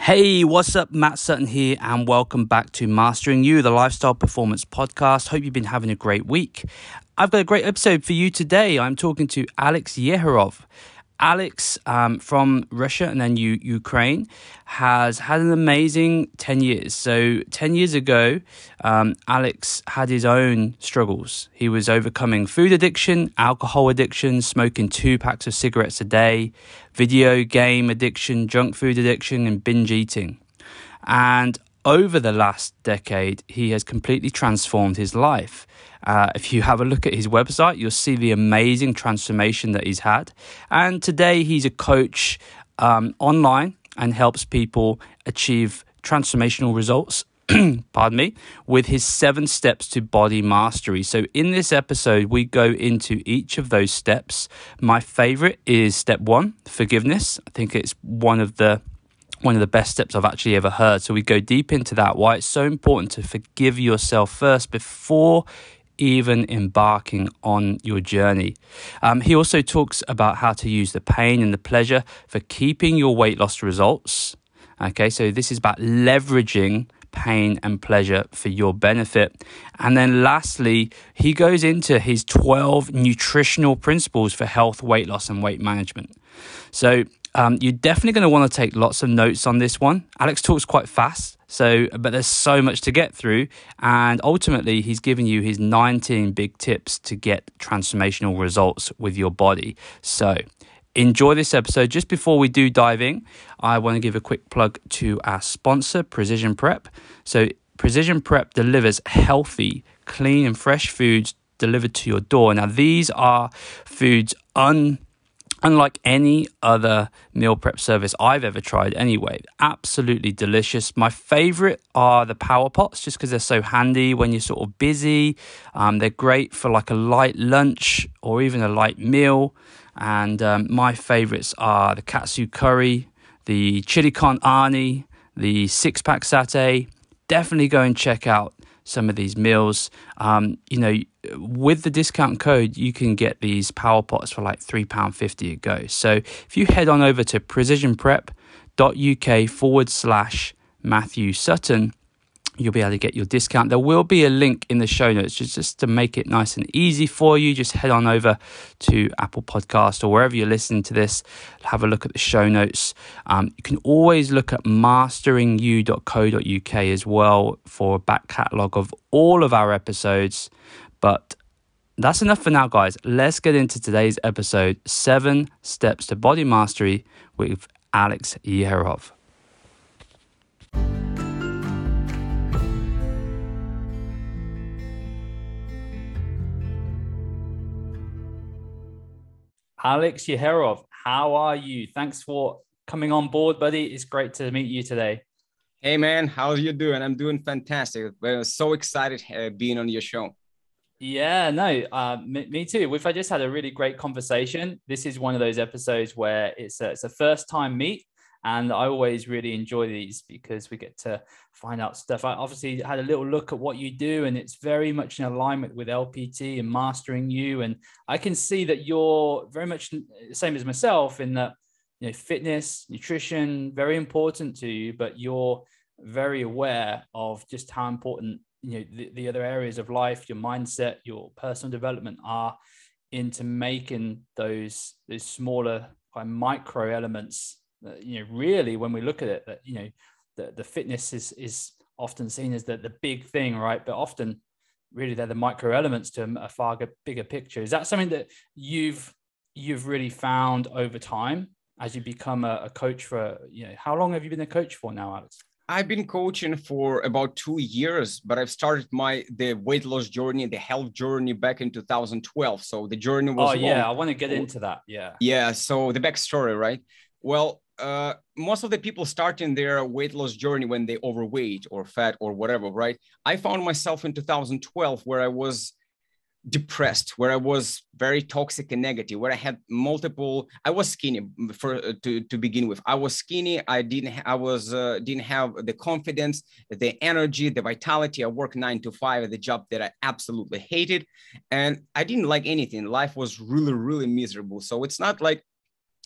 Hey, what's up? Matt Sutton here, and welcome back to Mastering You, the Lifestyle Performance Podcast. Hope you've been having a great week. I've got a great episode for you today. I'm talking to Alex Yehorov. Alex from Russia and then Ukraine has had an amazing 10 years. So 10 years ago, Alex had his own struggles. He was overcoming food addiction, alcohol addiction, smoking 2 packs of cigarettes a day, video game addiction, junk food addiction, and binge eating. And over the last decade, he has completely transformed his life. If you have a look at his website, you'll see the amazing transformation that he's had. And today he's a coach online and helps people achieve transformational results, pardon me, with his 7 steps to body mastery. So in this episode, we go into each of those steps. My favorite is step 1, forgiveness. I think it's one of the best steps I've actually ever heard. So we go deep into that, why it's so important to forgive yourself first before even embarking on your journey. He also talks about how to use the pain and the pleasure for keeping your weight loss results. Okay, so this is about leveraging pain and pleasure for your benefit. And then lastly, he goes into his 12 nutritional principles for health, weight loss, and weight management. So you're definitely going to want to take lots of notes on this one. Alex talks quite fast, but there's so much to get through. And ultimately, he's giving you his 19 big tips to get transformational results with your body. So enjoy this episode. Just before we do dive in, I want to give a quick plug to our sponsor, Precision Prep. So Precision Prep delivers healthy, clean and fresh foods delivered to your door. Now, these are foods unlike any other meal prep service I've ever tried anyway. Absolutely delicious. My favorite are the Power Pots, just because they're so handy when you're sort of busy. They're great for like a light lunch or even a light meal. And my favorites are the Katsu Curry, the Chili Con Arnie, the 6-pack satay. Definitely go and check out some of these meals. With the discount code, you can get these Power Pots for like £3.50 a go. So if you head on over to precisionprep.uk/Matthew Sutton, you'll be able to get your discount. There will be a link in the show notes just to make it nice and easy for you. Just head on over to Apple Podcast or wherever you're listening to this. Have a look at the show notes. You can always look at masteringyou.co.uk as well for a back catalogue of all of our episodes. But that's enough for now, guys. Let's get into today's episode, 7 Steps to Body Mastery with Alex Yehorov. Alex Yehorov, how are you? Thanks for coming on board, buddy. It's great to meet you today. Hey, man. How are you doing? I'm doing fantastic. We're so excited being on your show. Yeah, no, me too. We've just had a really great conversation. This is one of those episodes where it's a first time meet. And I always really enjoy these because we get to find out stuff. I obviously had a little look at what you do, and it's very much in alignment with LPT and Mastering You. And I can see that you're very much the same as myself in that, fitness, nutrition, very important to you, but you're very aware of just how important, the other areas of life, your mindset, your personal development are into making those smaller micro elements. Really, when we look at it, that the fitness is often seen as the big thing, right? But often, really, they're the micro elements to a far bigger picture. Is that something that you've really found over time as you become a coach for? How long have you been a coach for now, Alex? I've been coaching for about 2 years, but I've started the weight loss journey, the health journey back in 2012. So the journey was long. Yeah, I want to get into that. Yeah. So the backstory, right? Well, most of the people starting their weight loss journey when they overweight or fat or whatever, right? I found myself in 2012 where I was depressed, where I was very toxic and negative, where I had I was skinny to begin with. I was skinny. didn't have the confidence, the energy, the vitality. I worked 9 to 5 at the job that I absolutely hated. And I didn't like anything. Life was really, really miserable. So it's not like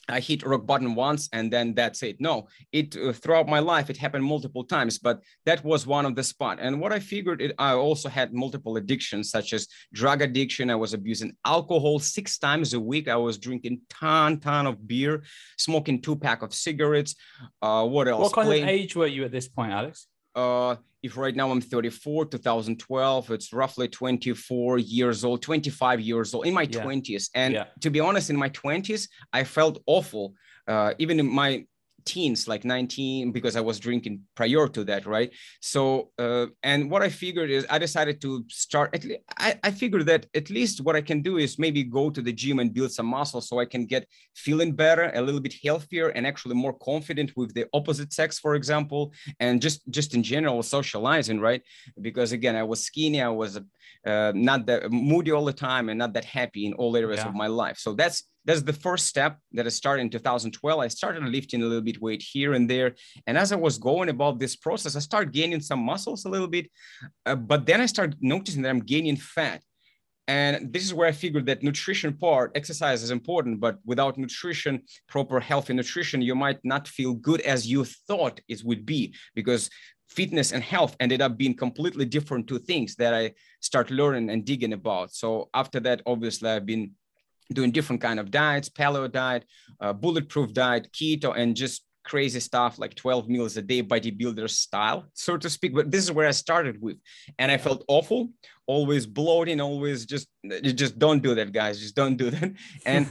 I hit rock bottom once and then that's it. No, it throughout my life, it happened multiple times, but that was one of the spot. And what I figured, I also had multiple addictions, such as drug addiction. I was abusing alcohol 6 times a week. I was drinking ton of beer, smoking 2 pack of cigarettes. What else? What kind of age were you at this point, Alex? If right now I'm 34, 2012, it's roughly 24 years old, 25 years old, in my 20s. And to be honest, in my 20s, I felt awful. Even in my teens, like 19, because I was drinking prior to that, right? So, and what I figured is I decided to start, I figured that at least what I can do is maybe go to the gym and build some muscle so I can get feeling better, a little bit healthier, and actually more confident with the opposite sex, for example, and just in general socializing, right? Because again, I was skinny, I was not that moody all the time and not that happy in all areas of my life. So that's the first step that I started in 2012. I started lifting a little bit weight here and there. And as I was going about this process, I started gaining some muscles a little bit, but then I started noticing that I'm gaining fat. And this is where I figured that nutrition part, exercise is important, but without nutrition, proper healthy nutrition, you might not feel good as you thought it would be, because fitness and health ended up being completely different two things that I start learning and digging about. So after that, obviously, I've been doing different kind of diets, paleo diet, bulletproof diet, keto, and just crazy stuff like 12 meals a day, bodybuilder style, so to speak. But this is where I started with. And I felt awful, always bloating, always just don't do that, guys. Just don't do that. And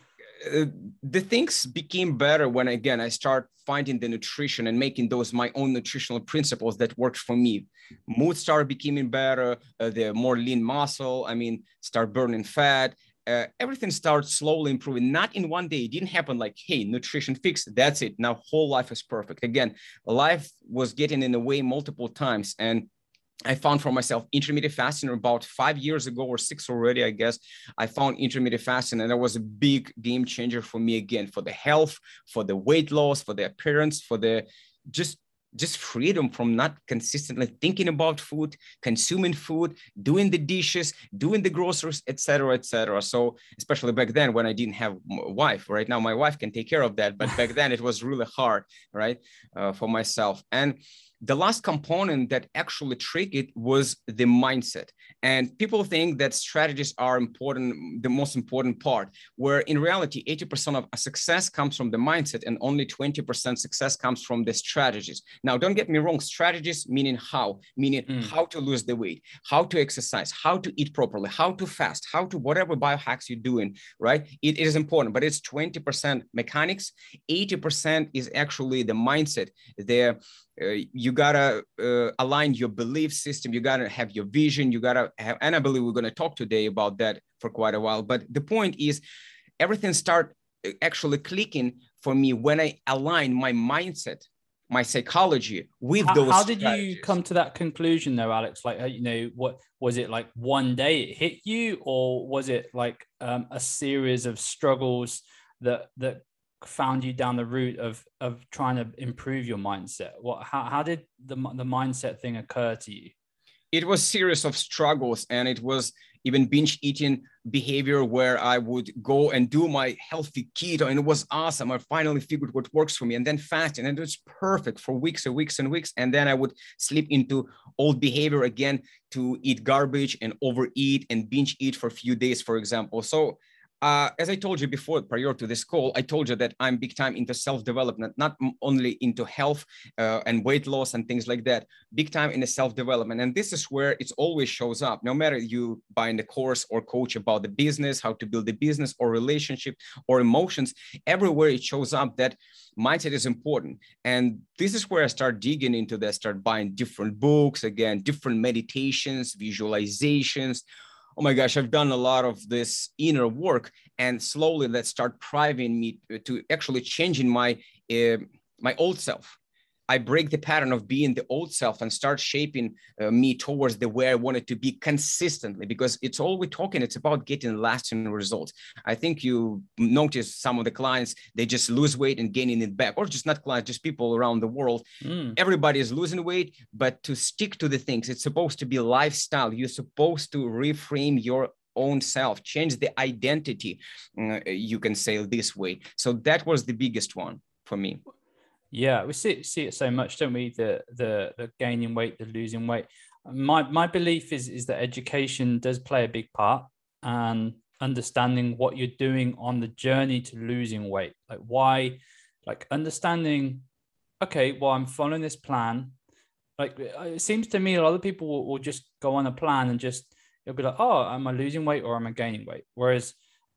the things became better when, again, I start finding the nutrition and making those my own nutritional principles that worked for me. Mood started becoming better, the more lean muscle, start burning fat. Everything starts slowly improving, not in one day. It didn't happen like, hey, nutrition fixed, that's it, now whole life is perfect. Again, life was getting in the way multiple times. And I found for myself intermittent fasting about 5 years ago, or 6 already, I guess. I found intermittent fasting, and that was a big game changer for me, again, for the health, for the weight loss, for the appearance, for the just freedom from not consistently thinking about food, consuming food, doing the dishes, doing the groceries, etc., etc. So especially back then when I didn't have a wife. Right now my wife can take care of that, but back then it was really hard, right, for myself. And the last component that actually triggered was the mindset. And people think that strategies are important, the most important part, where in reality, 80% of success comes from the mindset and only 20% success comes from the strategies. Now, don't get me wrong, strategies meaning how to lose the weight, how to exercise, how to eat properly, how to fast, how to whatever biohacks you're doing, right? It is important, but it's 20% mechanics, 80% is actually the mindset, you gotta align your belief system. You gotta have your vision. You gotta have, and I believe we're gonna talk today about that for quite a while. But the point is, everything start actually clicking for me when I align my mindset, my psychology with those. How did you come to that conclusion, though, Alex? Like, what was it like? One day it hit you, or was it like a series of struggles that found you down the route of trying to improve your mindset? How did the mindset thing occur to you? It was a series of struggles, and it was even binge eating behavior where I would go and do my healthy keto, and it was awesome. I finally figured what works for me, and then fasting, and it was perfect for weeks and weeks and weeks. And then I would slip into old behavior again to eat garbage and overeat and binge eat for a few days, for example. So as I told you before, prior to this call, I told you that I'm big time into self-development, not only into health and weight loss and things like that, big time in the self-development. And this is where it always shows up, no matter you buying the course or coach about the business, how to build the business or relationship or emotions, everywhere it shows up that mindset is important. And this is where I start digging into that, start buying different books, again, different meditations, visualizations. Oh my gosh, I've done a lot of this inner work, and slowly that start driving me to actually changing my old self. I break the pattern of being the old self and start shaping me towards the way I wanted to be consistently, because it's all we're talking. It's about getting lasting results. I think you notice some of the clients, they just lose weight and gaining it back, or just not clients, just people around the world. Everybody is losing weight, but to stick to the things, it's supposed to be lifestyle. You're supposed to reframe your own self, change the identity, you can say this way. So that was the biggest one for me. Yeah, we see it so much, don't we? The gaining weight, the losing weight. My belief is that education does play a big part, and understanding what you're doing on the journey to losing weight. Like why, like understanding, okay, well, I'm following this plan. Like it seems to me a lot of people will just go on a plan and just it'll be like, oh, am I losing weight or am I gaining weight? Whereas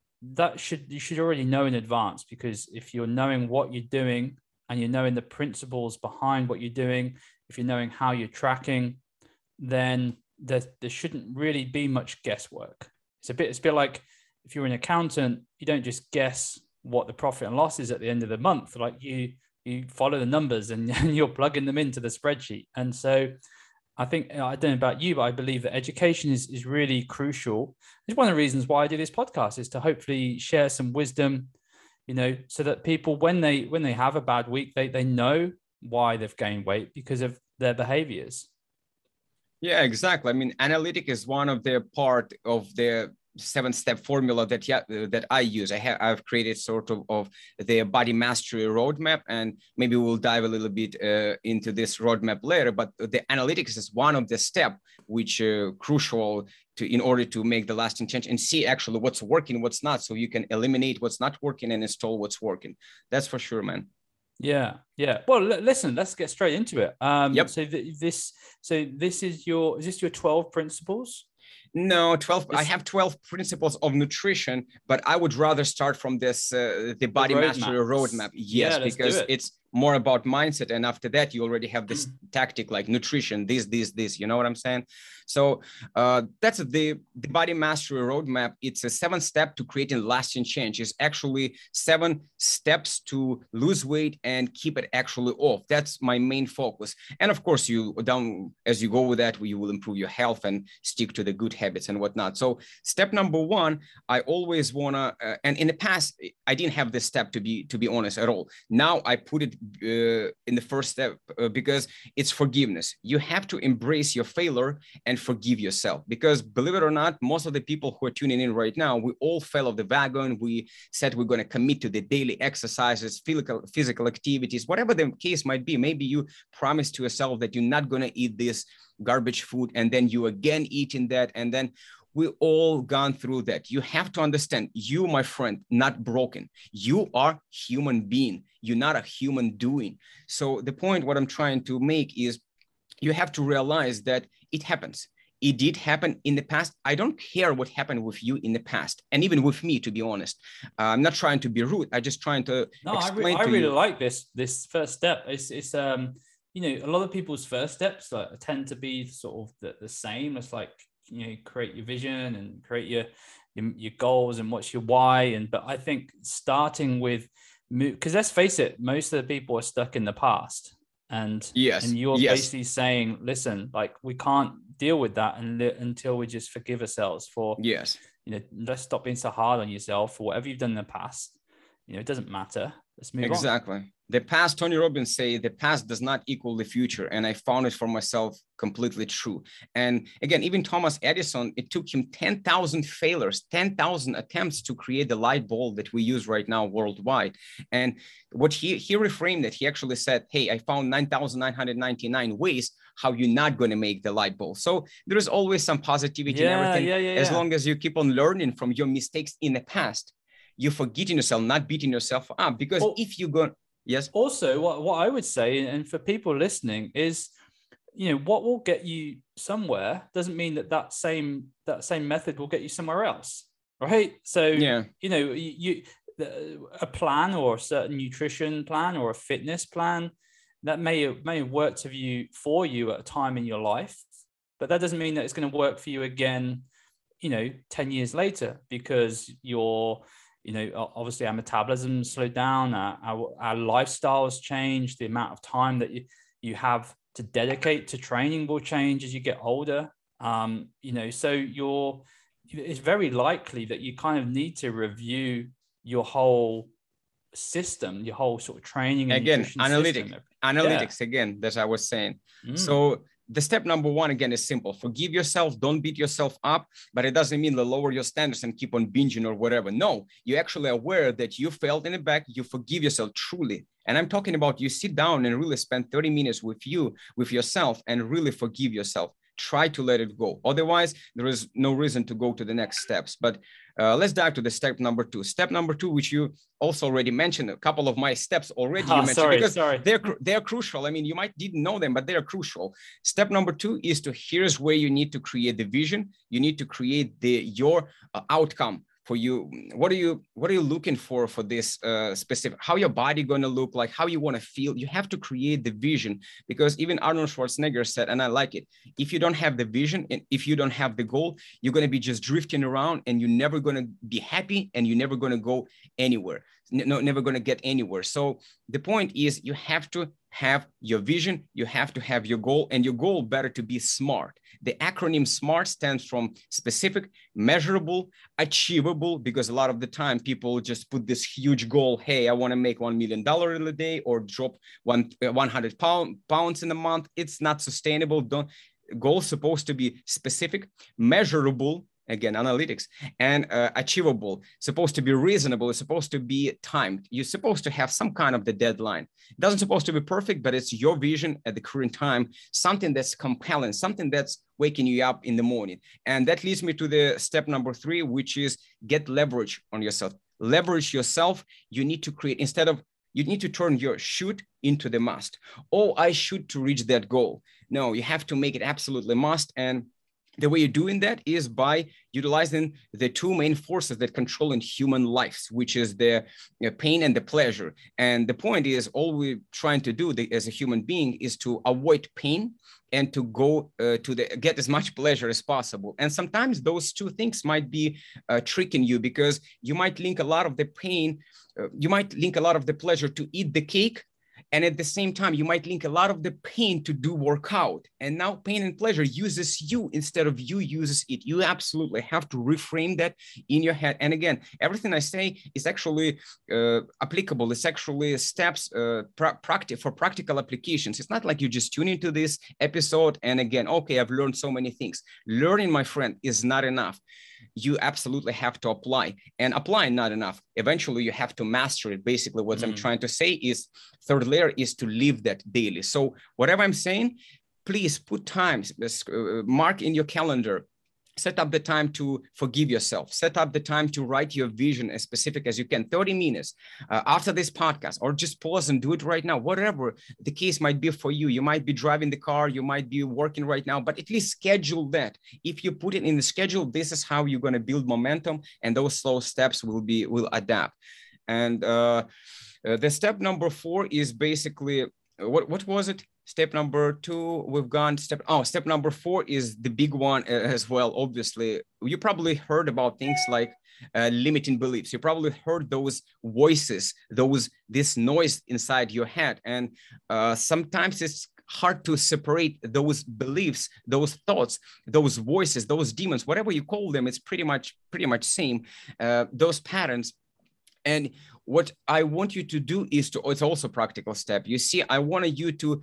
you should already know in advance, because if you're knowing what you're doing and you're knowing the principles behind what you're doing, if you're knowing how you're tracking, then there shouldn't really be much guesswork. It's a bit like if you're an accountant, you don't just guess what the profit and loss is at the end of the month. Like you follow the numbers and you're plugging them into the spreadsheet. And so I think, I don't know about you, but I believe that education is really crucial. It's one of the reasons why I do this podcast, is to hopefully share some wisdom, so that people, when they have a bad week, they know why they've gained weight because of their behaviors. Yeah, exactly. I mean, analytic is one of the part of the 7-step formula that I use. I've created sort of the body mastery roadmap, and maybe we'll dive a little bit into this roadmap later. But the analytics is one of the step which crucial in order to make the lasting change and see actually what's working, what's not, so you can eliminate what's not working and install what's working. That's for sure, man. Yeah. Well, listen, let's get straight into it. Yep. So this is your 12 principles? No, 12. I have 12 principles of nutrition, but I would rather start from this, the body mastery roadmap. Yes, because it's more about mindset. And after that, you already have this tactic like nutrition, this, you know what I'm saying? So that's the body mastery roadmap. It's a 7-step to creating lasting change. It's actually 7 steps to lose weight and keep it actually off. That's my main focus. And of course, as you go with that, you will improve your health and stick to the good habits and whatnot. So step number 1, I always wanna, and in the past, I didn't have this step to be honest at all. Now I put it in the first step because it's forgiveness. You have to embrace your failure and forgive yourself, because believe it or not, most of the people who are tuning in right now, we all fell off the wagon. We said we're going to commit to the daily exercises, physical activities, whatever the case might be. Maybe you promised to yourself that you're not going to eat this garbage food, and then you again eating that, and then we all gone through that. You have to understand, you, my friend, not broken. You are human being. You're not a human doing. So the point, what I'm trying to make is, you have to realize that it happens. It did happen in the past. I don't care what happened with you in the past, and even with me, to be honest. I'm not trying to be rude. I'm just trying to explain. I really like this first step. It's a lot of people's first steps tend to be sort of the same. It's like, create your vision and create your goals and what's your why. But I think starting with, because let's face it, most of the people are stuck in the past. And you're basically saying, listen, like, we can't deal with that until we just forgive ourselves for, let's stop being so hard on yourself for whatever you've done in the past. It doesn't matter. Let's move on. Exactly. The past, Tony Robbins say, the past does not equal the future. And I found it for myself completely true. And again, even Thomas Edison, it took him 10,000 failures, 10,000 attempts to create the light bulb that we use right now worldwide. And what he reframed it, he actually said, hey, I found 9,999 ways how you're not going to make the light bulb. So there is always some positivity in everything. As long as you keep on learning from your mistakes in the past, you're forgetting yourself, not beating yourself up. Because if you go... Yes. Also, what I would say, and for people listening, is, what will get you somewhere doesn't mean that same method will get you somewhere else, right? So, a plan or a certain nutrition plan or a fitness plan that may work for you at a time in your life, but that doesn't mean that it's going to work for you again, 10 years later, because you're, obviously our metabolism slowed down, our lifestyles change, the amount of time that you have to dedicate to training will change as you get older. So it's very likely that you kind of need to review your whole system, your whole sort of training and analytics again, that I was saying. So the step number one, again, is simple. Forgive yourself. Don't beat yourself up, but it doesn't mean to lower your standards and keep on binging or whatever. No, you're actually aware that you failed in the back. You forgive yourself truly. And I'm talking about you sit down and really spend 30 minutes with yourself, and really forgive yourself. Try to let it go. Otherwise, there is no reason to go to the next steps. But let's dive to the step number two. Step number two, which you also already mentioned, a couple of my steps already you mentioned, because they're crucial. I mean, you might didn't know them, but they're crucial. Step number two is here's where you need to create the vision. You need to create your outcome. For you, what are you looking for this specific, how your body going to look like, how you want to feel? You have to create the vision, because even Arnold Schwarzenegger said, and I like it, if you don't have the vision and if you don't have the goal, you're going to be just drifting around, and you're never going to be happy, and you're never going to go anywhere. No, never going to get anywhere. So the point is, you have to have your vision, you have to have your goal, and your goal better to be SMART. The acronym SMART stands from specific, measurable, achievable, because a lot of the time people just put this huge goal. Hey, I want to make $1 million in a day, or drop 100 pounds in a month. It's not sustainable. Goals supposed to be specific, measurable, again, analytics, and achievable, supposed to be reasonable, it's supposed to be timed. You're supposed to have some kind of the deadline. It doesn't supposed to be perfect, but it's your vision at the current time, something that's compelling, something that's waking you up in the morning. And that leads me to the step number three, which is get leverage on yourself. Leverage yourself. You need to create, you need to turn your should into the must. Oh, I should to reach that goal. No, you have to make it absolutely must. And the way you're doing that is by utilizing the two main forces that control in human lives, which is the pain and the pleasure. And the point is, all we're trying to do as a human being is to avoid pain and to go get as much pleasure as possible. And sometimes those two things might be tricking you, because you might link a lot of the pain, you might link a lot of the pleasure to eat the cake. And at the same time, you might link a lot of the pain to do workout. And now pain and pleasure uses you instead of you uses it. You absolutely have to reframe that in your head. And again, everything I say is actually applicable. It's actually steps for practical applications. It's not like you just tune into this episode and again, okay, I've learned so many things. Learning, my friend, is not enough. You absolutely have to apply, and applying not enough. Eventually you have to master it. Basically what I'm trying to say is, third layer is to live that daily. So whatever I'm saying, please put times, mark in your calendar, set up the time to forgive yourself, set up the time to write your vision as specific as you can, 30 minutes after this podcast, or just pause and do it right now, whatever the case might be for you. You might be driving the car, you might be working right now, but at least schedule that. If you put it in the schedule, this is how you're going to build momentum, and those slow steps will adapt. And the step number 4 is basically, what was it? Step number 2, we've gone step number 4 is the big one as well. Obviously, you probably heard about things like limiting beliefs. You probably heard those voices, this noise inside your head. And sometimes it's hard to separate those beliefs, those thoughts, those voices, those demons, whatever you call them, it's pretty much same, those patterns. And what I want you to do is it's also a practical step. You see, I wanted you to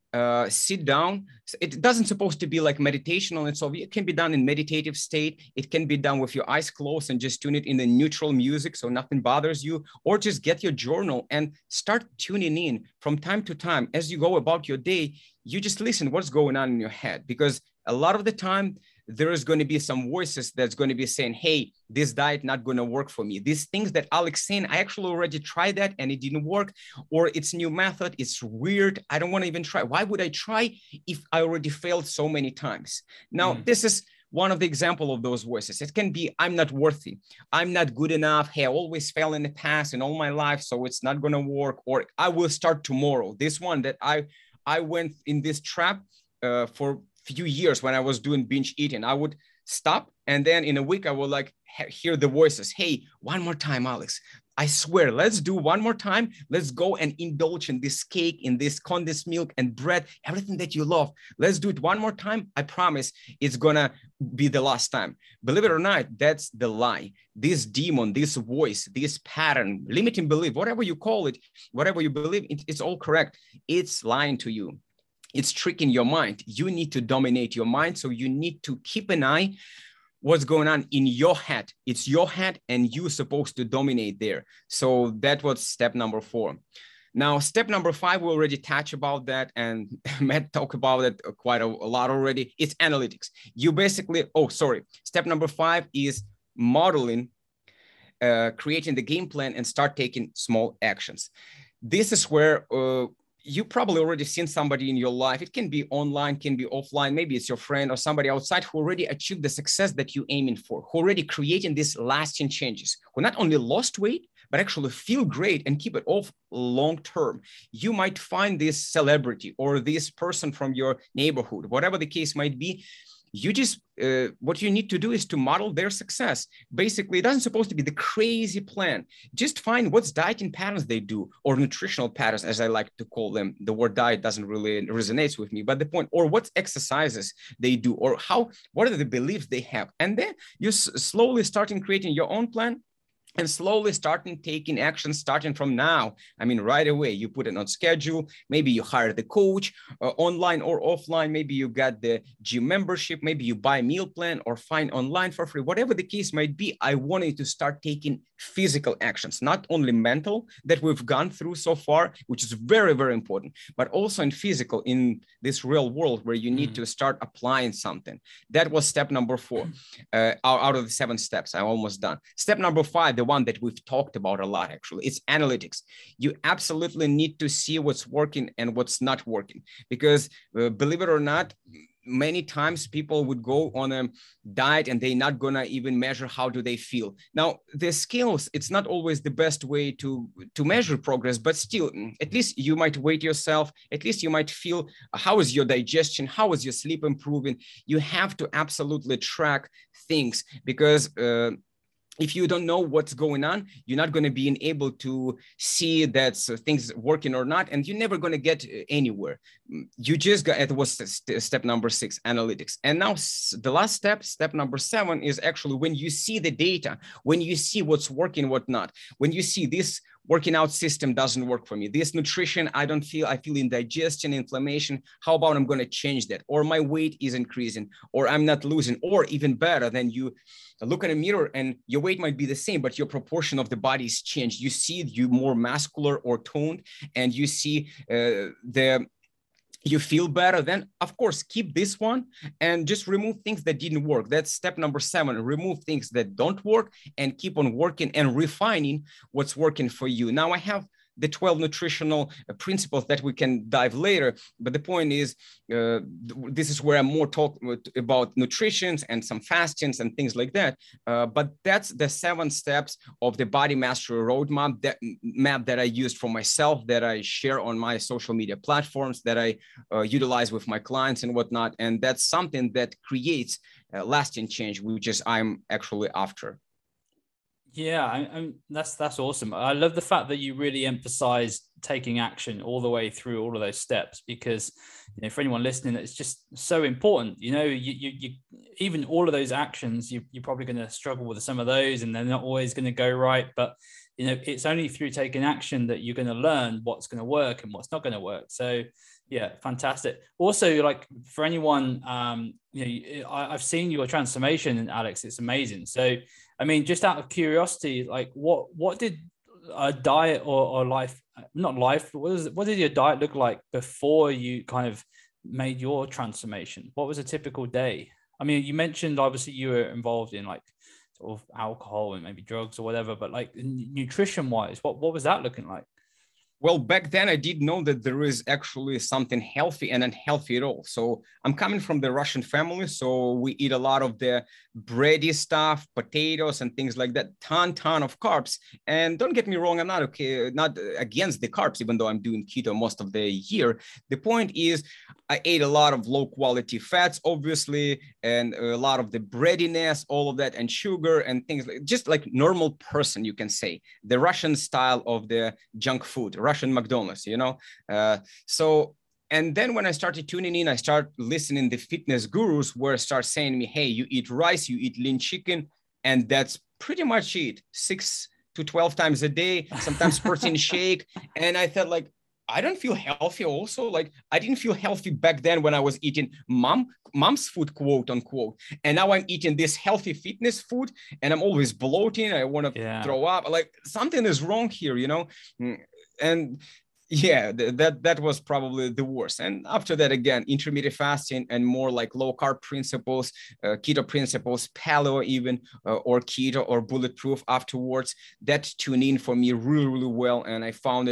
sit down. It doesn't supposed to be like meditation on itself. It can be done in meditative state. It can be done with your eyes closed and just tune it in the neutral music so nothing bothers you, or just get your journal and start tuning in from time to time. As you go about your day, you just listen what's going on in your head, because a lot of the time there is going to be some voices that's going to be saying, hey, this diet not going to work for me. These things that Alex saying, I actually already tried that and it didn't work, or it's new method, it's weird, I don't want to even try. Why would I try if I already failed so many times? Now, this is one of the example of those voices. It can be, I'm not worthy, I'm not good enough, hey, I always fail in the past and all my life, so it's not going to work, or I will start tomorrow. This one that I went in this trap for few years when I was doing binge eating. I would stop, and then in a week I would like hear the voices. Hey, one more time, Alex. I swear, let's do one more time. Let's go and indulge in this cake, in this condensed milk and bread, everything that you love. Let's do it one more time. I promise it's gonna be the last time. Believe it or not, that's the lie. This demon, this voice, this pattern, limiting belief, whatever you call it, whatever you believe, it's all correct. It's lying to you. it's tricking your mind. You need to dominate your mind. So you need to keep an eye what's going on in your head. It's your head and you're supposed to dominate there. So that was step number 4. Now, step number 5, we already touched about that, and Matt talked about it quite a lot already. It's analytics. You basically, step number 5 is modeling, creating the game plan and start taking small actions. This is where you probably already seen somebody in your life. It can be online, can be offline. Maybe it's your friend or somebody outside who already achieved the success that you're aiming for, who already creating these lasting changes, who not only lost weight, but actually feel great and keep it off long term. You might find this celebrity or this person from your neighborhood, whatever the case might be. You just, what you need to do is to model their success. Basically, it doesn't supposed to be the crazy plan. Just find what's dieting patterns they do, or nutritional patterns, as I like to call them. The word diet doesn't really resonate with me, but the point, or what exercises they do, or what are the beliefs they have. And then you slowly starting creating your own plan, and slowly starting taking action starting from now. I mean, right away, you put it on schedule. Maybe you hire the coach online or offline. Maybe you got the gym membership. Maybe you buy a meal plan or find online for free. Whatever the case might be, I want you to start taking physical actions, not only mental that we've gone through so far, which is very, very important, but also in physical, in this real world where you need to start applying something. That was step number 4 out of the 7 steps. I'm almost done. Step number 5, the one that we've talked about a lot, actually, it's analytics. You absolutely need to see what's working and what's not working, because believe it or not, many times people would go on a diet and they're not gonna even measure how do they feel. Now, the scales, it's not always the best way to measure progress, but still, at least you might weight yourself. At least you might feel how is your digestion, how is your sleep improving. You have to absolutely track things, because if you don't know what's going on, you're not going to be able to see that things working or not, and you're never going to get anywhere. You just got, it was step number 6, analytics. And now the last step number 7, is actually when you see the data, when you see what's working, what not, when you see this working out system doesn't work for me, this nutrition, I feel indigestion, inflammation. How about I'm going to change that? Or my weight is increasing, or I'm not losing, or even better, then you look in a mirror and your weight might be the same, but your proportion of the body is changed. You see you more muscular or toned, and you see you feel better. Then of course, keep this one and just remove things that didn't work. That's step number 7, remove things that don't work and keep on working and refining what's working for you. Now I have the 12 nutritional principles that we can dive later. But the point is, this is where I'm more talk about nutrition and some fastings and things like that. But that's the 7 steps of the body mastery roadmap, that map that I used for myself, that I share on my social media platforms, that I utilize with my clients and whatnot. And that's something that creates lasting change, which is I'm actually after. Yeah, that's awesome. I love the fact that you really emphasize taking action all the way through all of those steps, because for anyone listening, it's just so important. You even all of those actions, you're probably going to struggle with some of those, and they're not always going to go right. But it's only through taking action that you're going to learn what's going to work and what's not going to work. So yeah, fantastic. Also, like for anyone, I've seen your transformation, Alex. It's amazing. So, I mean, just out of curiosity, like what did a diet or life, not life, what did your diet look like before you kind of made your transformation? What was a typical day? I mean, you mentioned obviously you were involved in like sort of alcohol and maybe drugs or whatever, but like nutrition wise, what was that looking like? Well, back then I did know that there is actually something healthy and unhealthy at all. So I'm coming from the Russian family. So we eat a lot of the bready stuff, potatoes and things like that, ton of carbs. And don't get me wrong, I'm not against the carbs, even though I'm doing keto most of the year. The point is I ate a lot of low quality fats, obviously, and a lot of the breadiness, all of that, and sugar and things like, just like normal person, you can say, the Russian style of the junk food, Russian McDonald's, and then when I started tuning in, I started listening to fitness gurus where start saying to me, hey, you eat rice, you eat lean chicken, and that's pretty much it. 6 to 12 times a day, sometimes protein shake. And I felt like, I don't feel healthy also. Like I didn't feel healthy back then when I was eating mom's food, quote unquote. And now I'm eating this healthy fitness food and I'm always bloating. I want to throw up. Like something is wrong here, you know? And yeah, that was probably the worst. And after that, again, intermittent fasting and more like low carb principles, keto principles, paleo even, or keto or bulletproof afterwards, that tuned in for me really, really well. And I found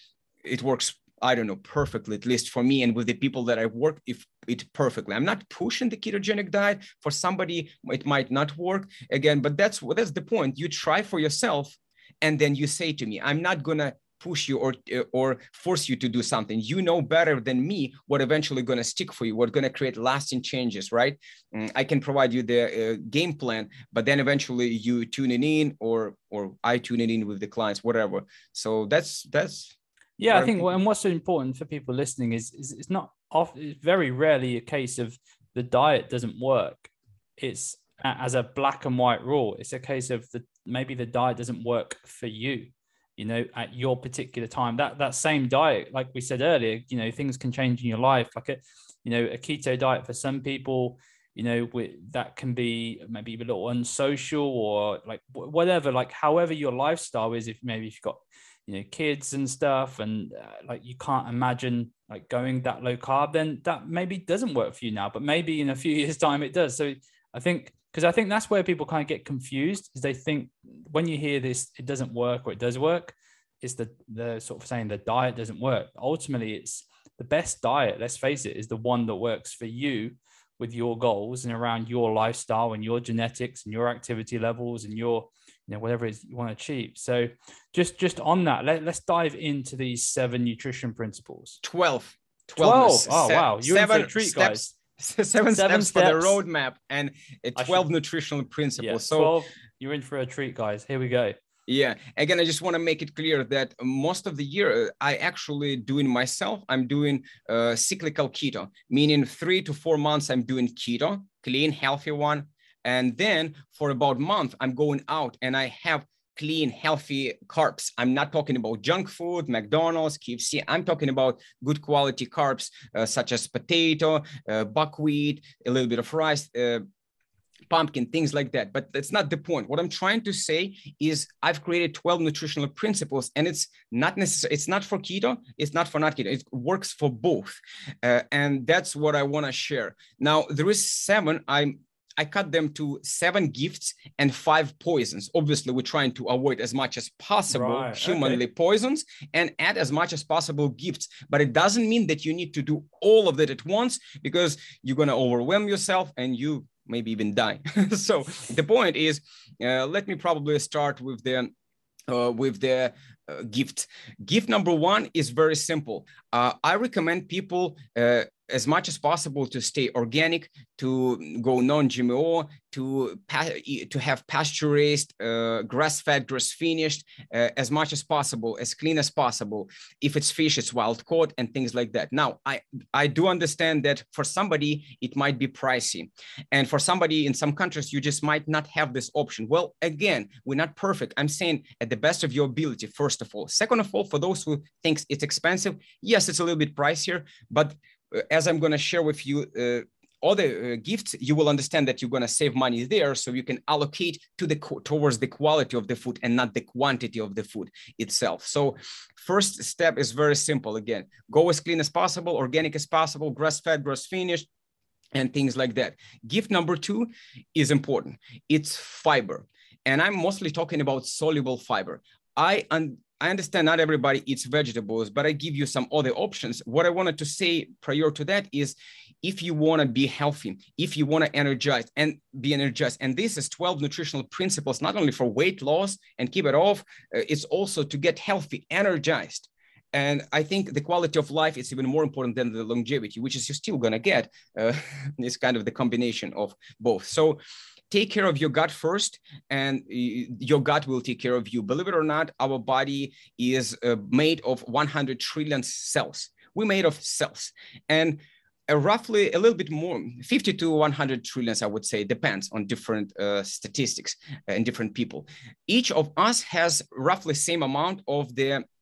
it works, I don't know, perfectly, at least for me and with the people that I work if it perfectly. I'm not pushing the ketogenic diet. For somebody, it might not work again, but that's the point. You try for yourself and then you say to me, I'm not going to push you or force you to do something. You know better than me what eventually going to stick for you, what's going to create lasting changes, right? I can provide you the game plan, but then eventually you tune it in or I tune it in with the clients, whatever. So that's yeah, I think and what's so important for people listening is it's not often, it's very rarely a case of the diet doesn't work. It's as a black and white rule. It's a case of maybe the diet doesn't work for you, you know, at your particular time. That same diet, like we said earlier, you know, things can change in your life. Like a keto diet for some people, you know, that can be maybe a little unsocial or like whatever, like however your lifestyle is. If you've got, you know, kids and stuff, and like you can't imagine like going that low carb, then that maybe doesn't work for you now, but maybe in a few years time it does. So I think that's where people kind of get confused, is they think when you hear this, it doesn't work or it does work, it's the sort of saying the diet doesn't work. Ultimately, it's the best diet, let's face it, is the one that works for you with your goals and around your lifestyle and your genetics and your activity levels and your, you know, whatever it is you want to achieve. So just on that, let's dive into these 7 nutrition principles. 12. Oh, wow. You're in for a treat, steps, guys. 7 steps for the roadmap and 12 nutritional principles. Yeah, 12, you're in for a treat, guys. Here we go. Yeah. Again, I just want to make it clear that most of the year I actually doing myself. I'm doing cyclical keto, meaning 3 to 4 months I'm doing keto, clean, healthy one. And then for about a month, I'm going out and I have clean, healthy carbs. I'm not talking about junk food, McDonald's, KFC. I'm talking about good quality carbs, such as potato, buckwheat, a little bit of rice, pumpkin, things like that. But that's not the point. What I'm trying to say is I've created 12 nutritional principles, and it's not necessary. It's not for keto. It's not for not keto. It works for both. And that's what I want to share. Now, there is 7. I cut them to 7 gifts and 5 poisons. Obviously, we're trying to avoid as much as possible humanly poisons and add as much as possible gifts. But it doesn't mean that you need to do all of that at once, because you're going to overwhelm yourself and you maybe even die. So the point is, let me probably start with the gift. Gift number 1 is very simple. I recommend people as much as possible to stay organic, to go non-GMO, to have pasture-raised, grass-fed, grass-finished, as much as possible, as clean as possible. If it's fish, it's wild-caught and things like that. Now, I do understand that for somebody, it might be pricey. And for somebody in some countries, you just might not have this option. Well, again, we're not perfect. I'm saying at the best of your ability, first of all. Second of all, for those who think it's expensive, yes, it's a little bit pricier, but as I'm going to share with you other gifts, you will understand that you're going to save money there, so you can allocate towards the quality of the food and not the quantity of the food itself. So first step is very simple. Again, go as clean as possible, organic as possible, grass-fed, grass-finished, and things like that. Gift number 2 is important. It's fiber. And I'm mostly talking about soluble fiber. I understand not everybody eats vegetables, but I give you some other options. What I wanted to say prior to that is, if you want to be healthy, if you want to be energized, and this is 12 nutritional principles, not only for weight loss and keep it off, it's also to get healthy, energized. And I think the quality of life is even more important than the longevity, which is you're still going to get. It's kind of the combination of both. So take care of your gut first, and your gut will take care of you. Believe it or not, our body is made of 100 trillion cells. We're made of cells. And roughly a little bit more, 50 to 100 trillions, I would say, depends on different statistics and different people. Each of us has roughly the same amount of the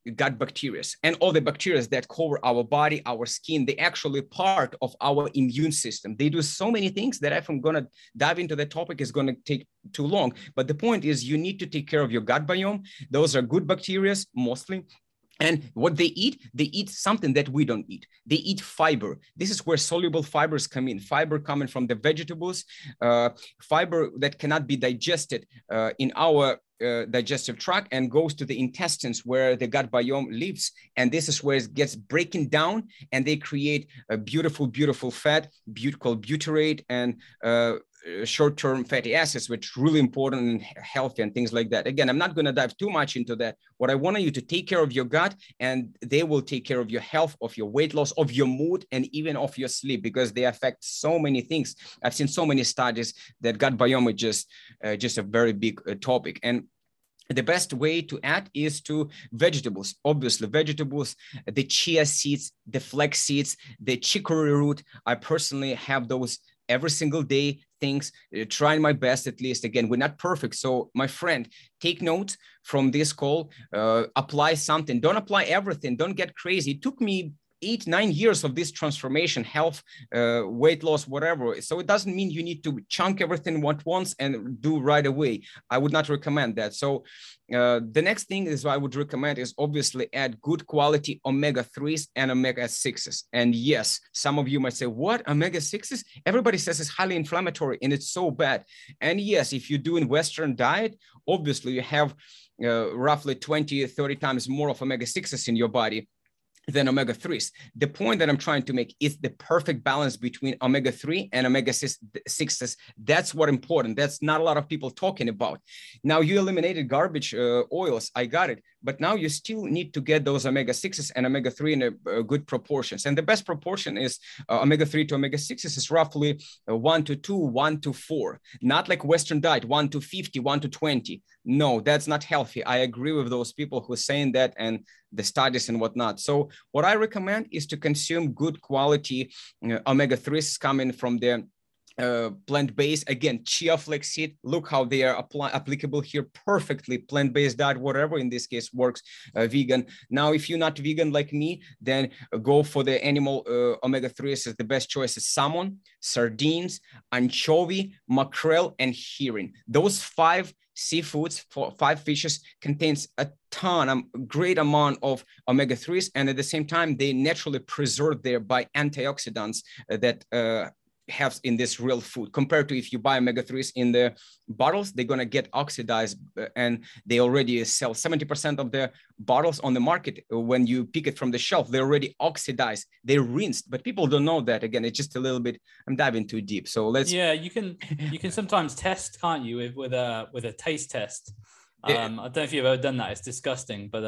gut bacteria, and all the bacteria that cover our body, our skin, they actually part of our immune system. They do so many things that if I'm going to dive into the topic, is going to take too long. But the point is, you need to take care of your gut biome. Those are good bacteria mostly. And what they eat something that we don't eat. They eat fiber. This is where soluble fibers come in. Fiber coming from the vegetables, fiber that cannot be digested in our digestive tract and goes to the intestines where the gut biome lives. And this is where it gets breaking down, and they create a beautiful, beautiful fat called butyrate and short-term fatty acids, which is really important and healthy and things like that. Again, I'm not going to dive too much into that. What I want you to take care of your gut, and they will take care of your health, of your weight loss, of your mood, and even of your sleep, because they affect so many things. I've seen so many studies that gut biome is just a very big topic. And the best way to add is to vegetables. Obviously, vegetables, the chia seeds, the flax seeds, the chicory root. I personally have those every single day, things, trying my best at least. Again, we're not perfect. So my friend, take notes from this call, apply something. Don't apply everything. Don't get crazy. It took me 8-9 years of this transformation, health, weight loss, whatever. So it doesn't mean you need to chunk everything at once and do right away. I would not recommend that. So the next thing is I would recommend is obviously add good quality omega-3s and omega-6s. And yes, some of you might say, what, omega-6s? Everybody says it's highly inflammatory and it's so bad. And yes, if you're doing Western diet, obviously you have roughly 20-30 times more of omega-6s in your body than omega-3s. The point that I'm trying to make is the perfect balance between omega-3 and omega-6s. That's what important. That's not a lot of people talking about. Now you eliminated garbage oils. I got it. But now you still need to get those omega-6s and omega-3 in a good proportions. And the best proportion is omega-3 to omega-6s is roughly 1:2, 1:4. Not like Western diet, 1:50, 1:20. No, that's not healthy. I agree with those people who are saying that and the studies and whatnot. So what I recommend is to consume good quality omega-3s coming from the plant-based. Again, chia flaxseed, look how they are applicable here perfectly. Plant-based diet, whatever in this case works, vegan. Now if you're not vegan like me, then go for the animal omega-3s. Is the best choice is salmon, sardines, anchovy, mackerel, and herring. Those 5 seafoods, 5 fishes contains a great amount of omega-3s, and at the same time they naturally preserved there by antioxidants that have in this real food, compared to if you buy omega-3s in the bottles, they're going to get oxidized, and they already sell 70% of the bottles on the market. When you pick it from the shelf, they're already oxidized, they're rinsed, but people don't know that. Again, it's just a little bit, I'm diving too deep. So you can sometimes test, can't you, with a taste test. I don't know if you've ever done that. It's disgusting, but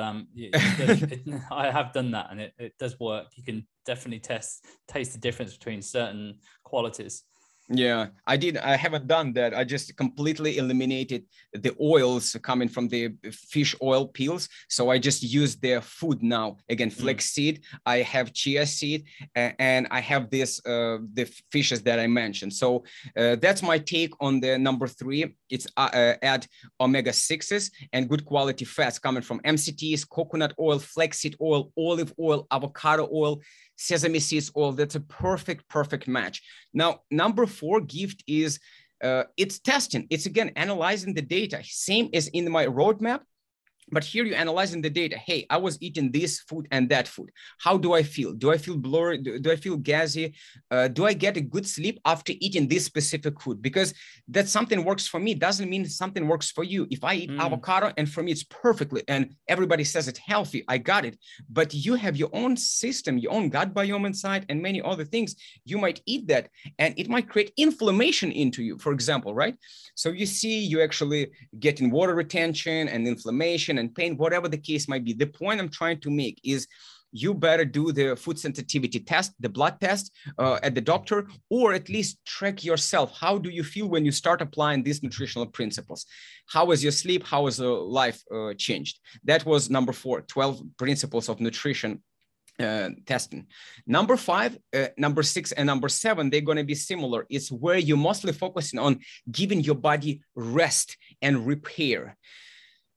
I have done that, and it does work. You can definitely taste the difference between certain qualities. Yeah, I did. I haven't done that. I just completely eliminated the oils coming from the fish oil peels. So I just use their food now. Again, flaxseed, I have chia seed, and I have this, the fishes that I mentioned. So that's my take on the number 3. It's add omega-6s and good quality fats coming from MCTs, coconut oil, flaxseed oil, olive oil, avocado oil, sesame seeds oil. That's a perfect match. Now, number 4 gift is it's testing. It's again analyzing the data, same as in my roadmap. But here you're analyzing the data. Hey, I was eating this food and that food. How do I feel? Do I feel blurry? Do I feel gassy? Do I get a good sleep after eating this specific food? Because that something works for me doesn't mean something works for you. If I eat avocado and for me it's perfectly, and everybody says it's healthy, I got it. But you have your own system, your own gut biome inside, and many other things. You might eat that and it might create inflammation into you, for example, right? So you see, you actually getting water retention and inflammation and pain, whatever the case might be. The point I'm trying to make is you better do the food sensitivity test, the blood test at the doctor, or at least track yourself. How do you feel when you start applying these nutritional principles? How was your sleep? How was your life changed? That was number 4, 12 principles of nutrition testing. Number 5, number 6, and number 7, they're going to be similar. It's where you're mostly focusing on giving your body rest and repair.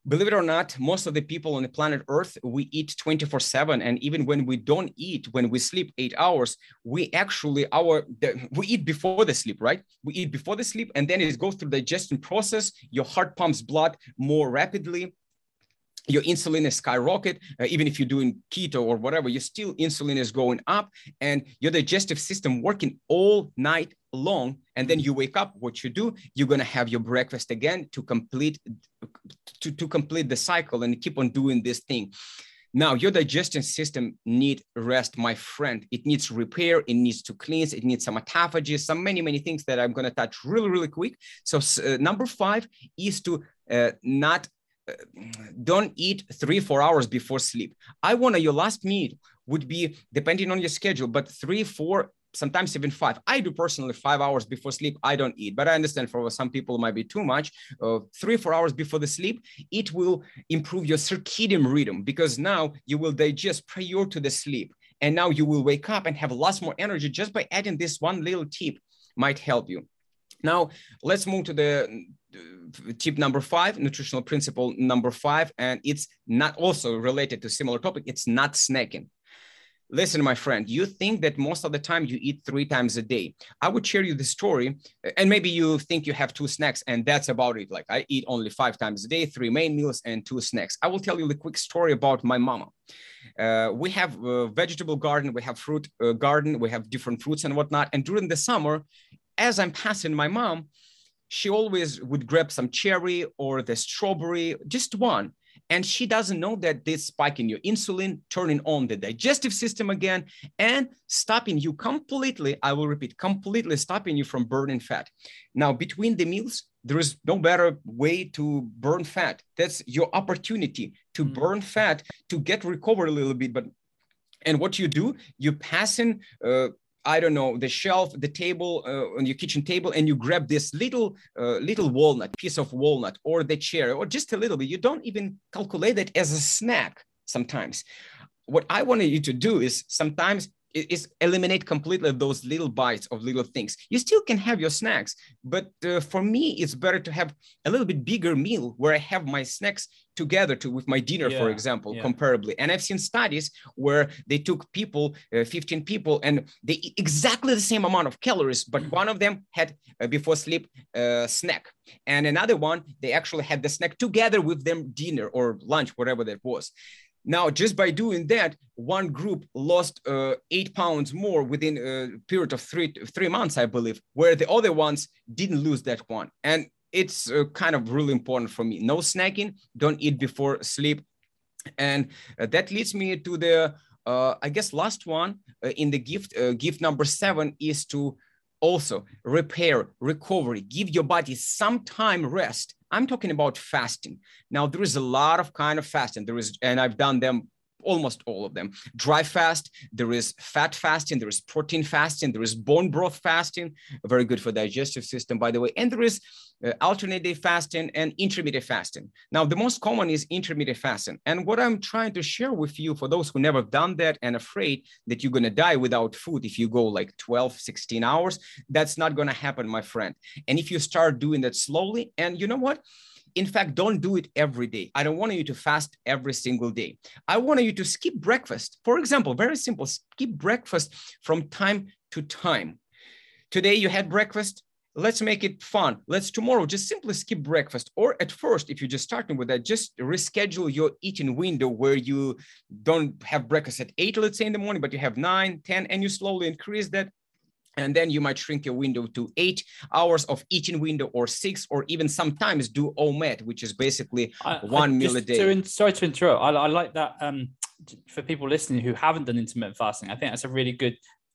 Believe it or not, most of the people on the planet Earth, we eat 24/7. And even when we don't eat, when we sleep 8 hours, we actually, we eat before the sleep, right? We eat before the sleep, and then it goes through the digestion process. Your heart pumps blood more rapidly. Your insulin is skyrocket. Even if you're doing keto or whatever, your still insulin is going up, and your digestive system working all night long. And then you wake up, what you do, you're going to have your breakfast again to complete the cycle and keep on doing this thing. Now, your digestion system needs rest, my friend. It needs repair. It needs to cleanse. It needs some autophagy, some many things that I'm going to touch really quick. So number 5 is to don't eat 3-4 hours before sleep. I want your last meal would be, depending on your schedule, but 3, 4, sometimes even 5. I do personally 5 hours before sleep. I don't eat, but I understand for some people it might be too much. 3-4 hours before the sleep, it will improve your circadian rhythm, because now you will digest prior to the sleep. And now you will wake up and have lots more energy just by adding this one little tip might help you. Now, let's move to the tip number 5, nutritional principle number 5, and it's not also related to similar topic. It's not snacking. Listen, my friend, you think that most of the time you eat 3 times a day. I would share you the story, and maybe you think you have 2 snacks and that's about it. Like, I eat only 5 times a day, 3 main meals and 2 snacks. I will tell you the quick story about my mama. We have a vegetable garden, we have fruit garden, we have different fruits and whatnot. And during the summer, as I'm passing my mom, she always would grab some cherry or the strawberry, just one. And she doesn't know that this spike in your insulin, turning on the digestive system again, and stopping you completely, I will repeat, completely stopping you from burning fat. Now, between the meals, there is no better way to burn fat. That's your opportunity to burn fat, to get recovered a little bit. And what you do, you pass in, I don't know, the shelf, the table, on your kitchen table, and you grab this little walnut, piece of walnut, or the cherry, or just a little bit. You don't even calculate it as a snack sometimes. What I wanted you to do is sometimes is eliminate completely those little bites of little things. You still can have your snacks, but for me, it's better to have a little bit bigger meal where I have my snacks together with my dinner, for example, comparably. And I've seen studies where they took people, 15 people, and they eat exactly the same amount of calories, but one of them had before sleep snack. And another one, they actually had the snack together with them dinner or lunch, whatever that was. Now, just by doing that, one group lost 8 pounds more within a period of three months, I believe, where the other ones didn't lose that one. And it's kind of really important for me. No snacking, don't eat before sleep. And that leads me to the, I guess, last one in the gift number 7 is to also repair, recovery, give your body some time rest. I'm talking about fasting. Now, there is a lot of kind of fasting. There is, and I've done them, almost all of them. Dry fast, there is fat fasting, there is protein fasting, there is bone broth fasting, very good for digestive system, by the way. And there is alternate day fasting and intermittent fasting. Now, the most common is intermittent fasting. And what I'm trying to share with you, for those who never done that and afraid that you're going to die without food if you go like 12, 16 hours, that's not going to happen, my friend. And if you start doing that slowly, and you know what? In fact, don't do it every day. I don't want you to fast every single day. I want you to skip breakfast. For example, very simple, skip breakfast from time to time. Today you had breakfast. Let's make it fun. Let's tomorrow just simply skip breakfast. Or at first, if you're just starting with that, just reschedule your eating window where you don't have breakfast at 8, let's say in the morning, but you have 9, 10, and you slowly increase that. And then you might shrink your window to 8 hours of eating window, or 6, or even sometimes do OMAD, which is basically one meal a day. Sorry to interrupt. I like that for people listening who haven't done intermittent fasting. I think that's a really good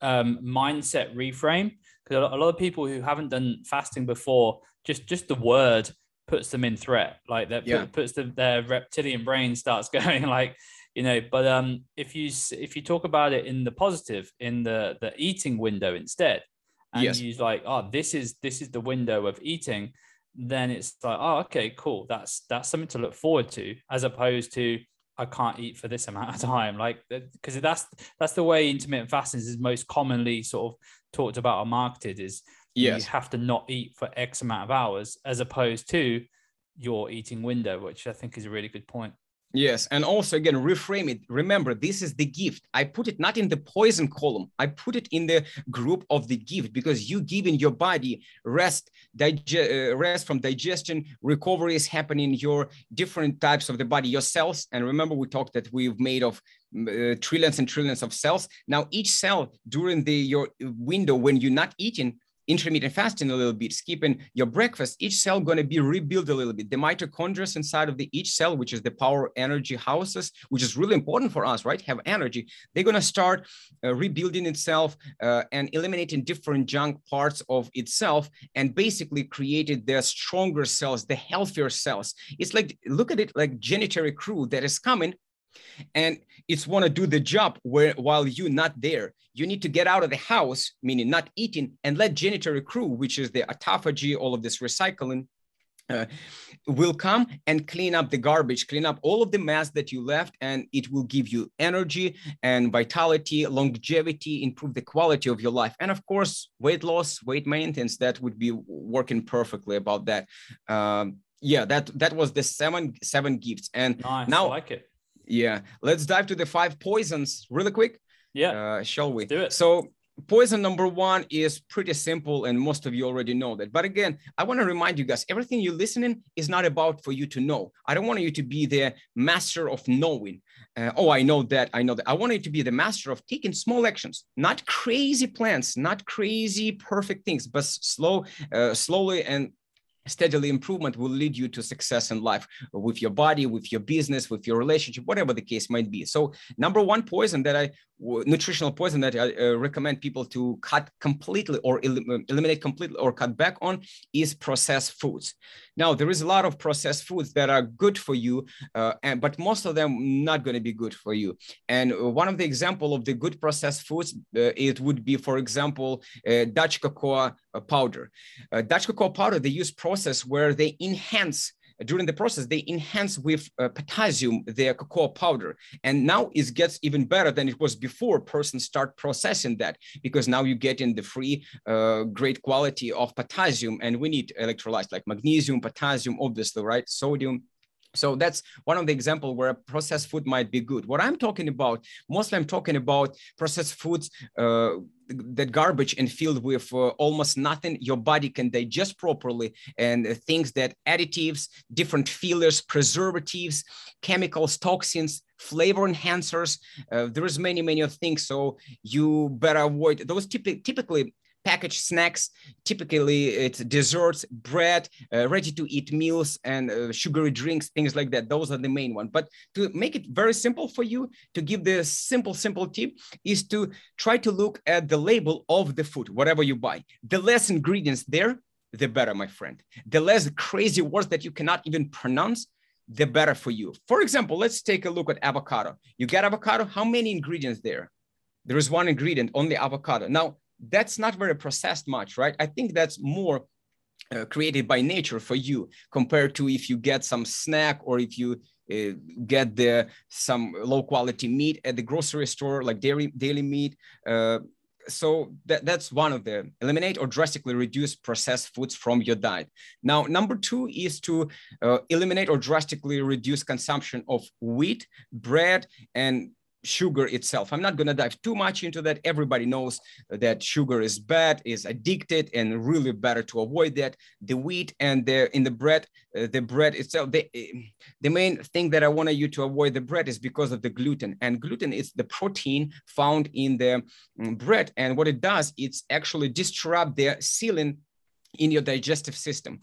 mindset reframe, because a lot of people who haven't done fasting before, just the word puts them in threat. Like that puts their reptilian brain starts going like, you know, but if you talk about it in the positive, in the eating window instead, and use like, oh, this is the window of eating, then it's like, oh, okay, cool. That's something to look forward to, as opposed to I can't eat for this amount of time. Like, because that's the way intermittent fasting is most commonly sort of talked about or marketed, is you have to not eat for X amount of hours, as opposed to your eating window, which I think is a really good point. Yes. And also, again, reframe it. Remember, this is the gift. I put it not in the poison column. I put it in the group of the gift, because you give in your body rest, rest from digestion, recovery is happening, your different types of the body, your cells. And remember, we talked that we've made of trillions and trillions of cells. Now, each cell during your window, when you're not eating, intermittent fasting a little bit, skipping your breakfast, each cell going to be rebuilt a little bit. The mitochondria inside of each cell, which is the power energy houses, which is really important for us, right? Have energy. They're going to start rebuilding itself and eliminating different junk parts of itself, and basically created the stronger cells, the healthier cells. It's like, look at it like janitary crew that is coming, and it's want to do the job while you're not there. You need to get out of the house, meaning not eating, and let janitary crew, which is the autophagy, all of this recycling, will come and clean up the garbage, clean up all of the mess that you left, and it will give you energy and vitality, longevity, improve the quality of your life. And of course, weight loss, weight maintenance, that would be working perfectly about that. Yeah, that was the seven gifts. And nice, now, I like it. Yeah, let's dive to the 5 poisons really quick. Yeah, shall we? Do it. So poison number 1 is pretty simple, and most of you already know that. But again, I want to remind you guys, everything you're listening is not about for you to know. I don't want you to be the master of knowing. Oh, I know that. I want you to be the master of taking small actions, not crazy plans, not crazy perfect things, but slowly and steadily improvement will lead you to success in life, with your body, with your business, with your relationship, whatever the case might be. So number 1 poison nutritional poison that I recommend people to cut completely or eliminate completely or cut back on is processed foods. Now, there is a lot of processed foods that are good for you, but most of them not going to be good for you. And one of the example of the good processed foods, it would be, for example, Dutch cocoa powder. Dutch cocoa powder, they use process where they enhance. During the process, they enhance with potassium their cocoa powder. And now it gets even better than it was before persons start processing that, because now you get in the free, great quality of potassium. And we need electrolytes like magnesium, potassium, obviously, right? Sodium. So that's one of the examples where a processed food might be good. What I'm talking about, mostly I'm talking about processed foods that garbage and filled with almost nothing your body can digest properly, and things that additives, different fillers, preservatives, chemicals, toxins, flavor enhancers. There is many of things. So you better avoid those typically packaged snacks. Typically it's desserts, bread, ready-to-eat meals, and sugary drinks, things like that. Those are the main ones. But to make it very simple for you, to give the simple tip is to try to look at the label of the food, whatever you buy. The less ingredients there, the better, my friend. The less crazy words that you cannot even pronounce, the better for you. For example, let's take a look at avocado. You get avocado, how many ingredients there? There is 1 ingredient on the avocado. Now, that's not very processed much, right? I think that's more created by nature for you, compared to if you get some snack, or if you get some low quality meat at the grocery store, like daily meat. So that's one of the eliminate or drastically reduce processed foods from your diet. Now, number 2 is to eliminate or drastically reduce consumption of wheat, bread, and sugar itself. I'm not going to dive too much into that. Everybody knows that sugar is bad, is addicted, and really better to avoid that. The wheat and the bread itself, the main thing that I want you to avoid the bread is because of the gluten. And gluten is the protein found in the bread. And what it does, it's actually disrupt the sealing in your digestive system,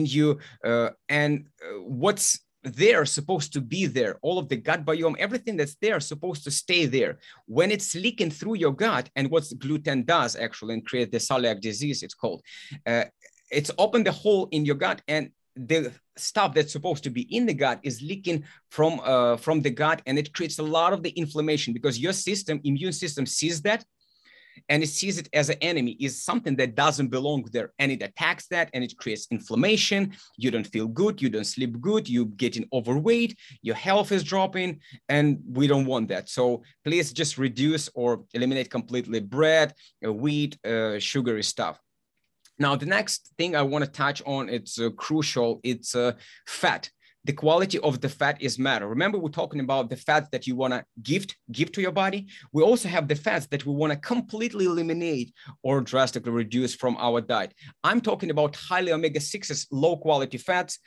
what's they're supposed to be there. All of the gut biome, everything that's there is supposed to stay there. When it's leaking through your gut, and what gluten does actually, and create the celiac disease, it's called, it's opened the hole in your gut, and the stuff that's supposed to be in the gut is leaking from the gut, and it creates a lot of the inflammation, because your immune system sees that, and it sees it as an enemy, is something that doesn't belong there, and it attacks that, and it creates inflammation. You don't feel good, you don't sleep good, you getting overweight, your health is dropping, and we don't want that. So please just reduce or eliminate completely bread, wheat, sugary stuff. Now, the next thing I want to touch on, it's crucial, it's fat. The quality of the fat is matter. Remember, we're talking about the fats that you want to give to your body. We also have the fats that we want to completely eliminate or drastically reduce from our diet. I'm talking about highly omega-6s, low quality fats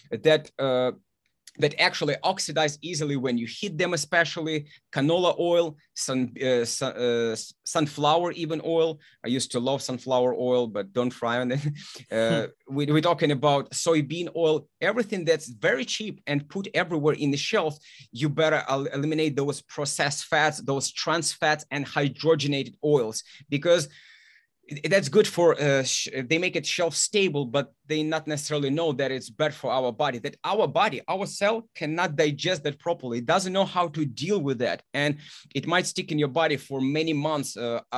that actually oxidize easily when you heat them, especially canola oil, sunflower even oil. I used to love sunflower oil, but don't fry on it. We're talking about soybean oil, everything that's very cheap and put everywhere in the shelf. You better eliminate those processed fats, those trans fats, and hydrogenated oils, because that's good for they make it shelf stable, but they not necessarily know that it's bad for our body, that our cell cannot digest that properly. It doesn't know how to deal with that, and it might stick in your body for many months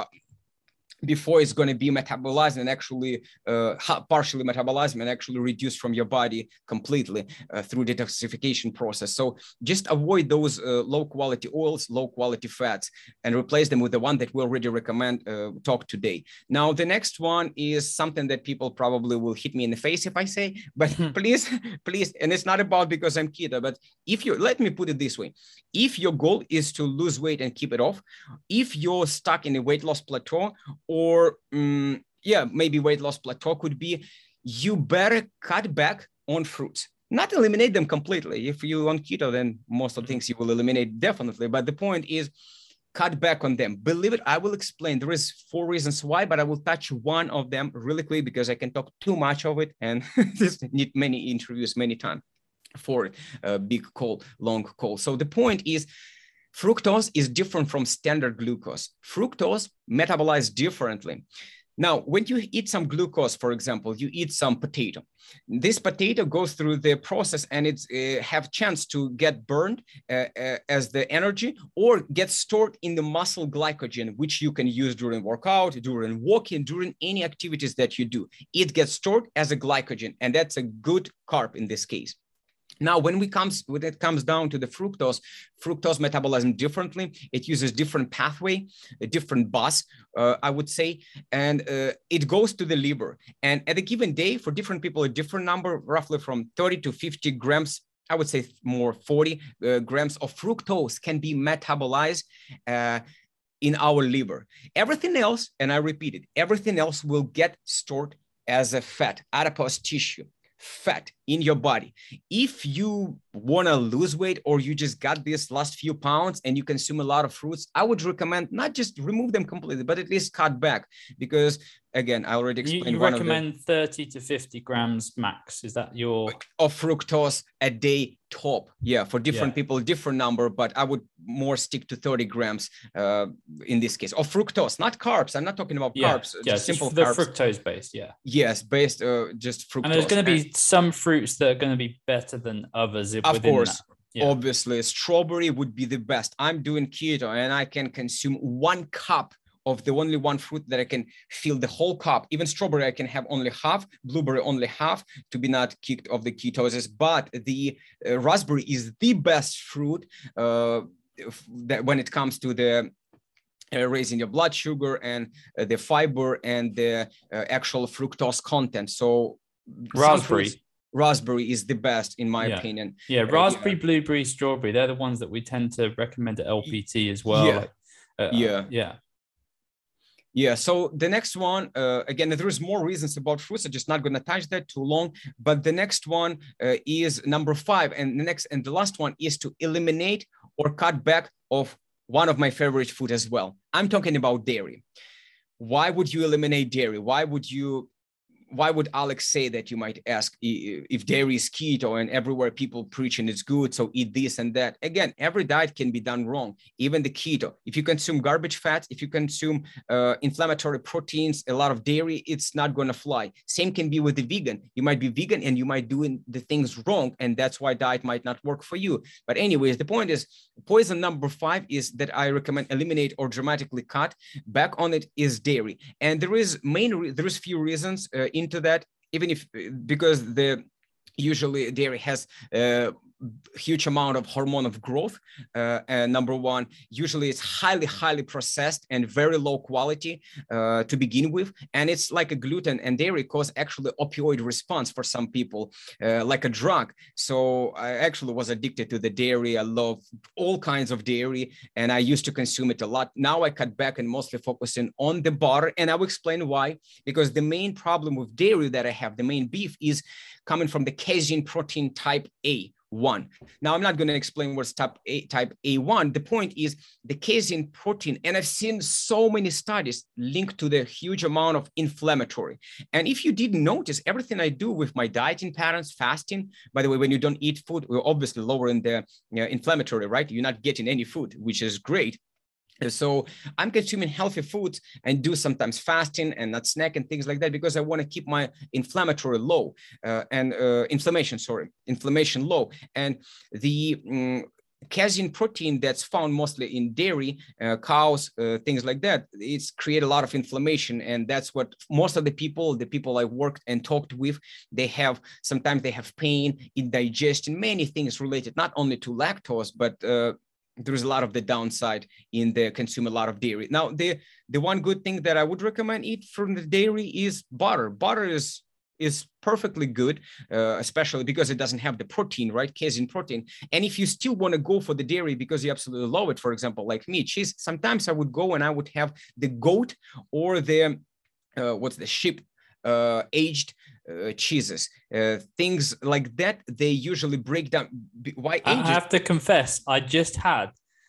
before it's going to be metabolized and actually partially metabolized and actually reduced from your body completely through detoxification process. So just avoid those low quality oils, low quality fats, and replace them with the one that we already recommend talk today. Now, the next one is something that people probably will hit me in the face if I say, but please, and it's not about because I'm keto, but if you, let me put it this way, if your goal is to lose weight and keep it off, if you're stuck in a weight loss plateau, or maybe weight loss plateau could be, you better cut back on fruits, not eliminate them completely. If you're on keto, then most of the things you will eliminate definitely. But the point is, cut back on them. Believe it, I will explain. There is 4 reasons why, but I will touch one of them really quick because I can talk too much of it and this need many interviews, many times for a big call, long call. So the point is, fructose is different from standard glucose. Fructose metabolizes differently. Now, when you eat some glucose, for example, you eat some potato. This potato goes through the process and it's have chance to get burned as the energy, or get stored in the muscle glycogen, which you can use during workout, during walking, during any activities that you do. It gets stored as a glycogen, and that's a good carb in this case. Now, when it comes down to the fructose metabolism differently. It uses different pathway, a different bus, I would say, and it goes to the liver. And at a given day, for different people, a different number, roughly from 30 to 50 grams, I would say more 40 grams of fructose can be metabolized in our liver. Everything else, and I repeat it, everything else will get stored as a fat, adipose tissue. Fat in your body. If you want to lose weight, or you just got this last few pounds and you consume a lot of fruits, I would recommend not just remove them completely, but at least cut back, because again, I already explained. You recommend 30 to 50 grams max. Is that your of fructose a day top? Yeah, for different people, different number, but I would more stick to 30 grams in this case of fructose, not carbs. I'm not talking about carbs. Just simple the carbs. Fructose based. Yeah. Yes, based just fructose. And there's going to be some fruits that are going to be better than others. Of course. Obviously, strawberry would be the best. I'm doing keto and I can consume 1 cup of the only one fruit that I can fill the whole cup. Even strawberry, I can have only half, blueberry only half to be not kicked off the ketosis. But the raspberry is the best fruit that when it comes to the raising your blood sugar and the fiber and the actual fructose content. So raspberry is the best in my opinion. Raspberry, blueberry, strawberry, they're the ones that we tend to recommend at LPT as well. So the next one, again, there's more reasons about fruits. I'm just not going to touch that too long. But the next one is number 5. And the last one is to eliminate or cut back of one of my favorite food as well. I'm talking about dairy. Why would you eliminate dairy? Why would Alex say that, you might ask, if dairy is keto and everywhere people preaching it's good, so eat this and that? Again, every diet can be done wrong, even the keto. If you consume garbage fats, if you consume inflammatory proteins, a lot of dairy, it's not going to fly. Same can be with the vegan. You might be vegan and you might doing the things wrong, and that's why diet might not work for you. But anyways, the point is, poison number 5 is that I recommend eliminate or dramatically cut back on it is dairy. And there is few reasons into that, even if because usually dairy has huge amount of hormone of growth. And number one, usually it's highly processed and very low quality to begin with. And it's like a gluten and dairy cause actually opioid response for some people, like a drug. So I actually was addicted to the dairy. I love all kinds of dairy and I used to consume it a lot. Now I cut back and mostly focusing on the butter. And I will explain why, because the main problem with dairy that I have, the main beef, is coming from the casein protein type A1. Now, I'm not going to explain what's type A1. The point is the casein protein, and I've seen so many studies linked to the huge amount of inflammatory. And if you didn't notice, everything I do with my dieting patterns, fasting, by the way, when you don't eat food, we're obviously lowering the inflammatory, right? You're not getting any food, which is great. So I'm consuming healthy foods and do sometimes fasting and not snack and things like that because I want to keep my inflammatory low inflammation low. And the casein protein that's found mostly in dairy, cows, things like that, it's create a lot of inflammation. And that's what most of the people I worked and talked with, sometimes they have pain, indigestion, many things related, not only to lactose, but there's a lot of the downside in the consume a lot of dairy. Now, the one good thing that I would recommend eat from the dairy is butter. Butter is perfectly good, especially because it doesn't have the protein, right? Casein protein. And if you still want to go for the dairy because you absolutely love it, for example, like me, cheese, sometimes I would go and I would have the goat or the sheep aged cheeses, things like that. They usually break down. Why I have to confess, I just had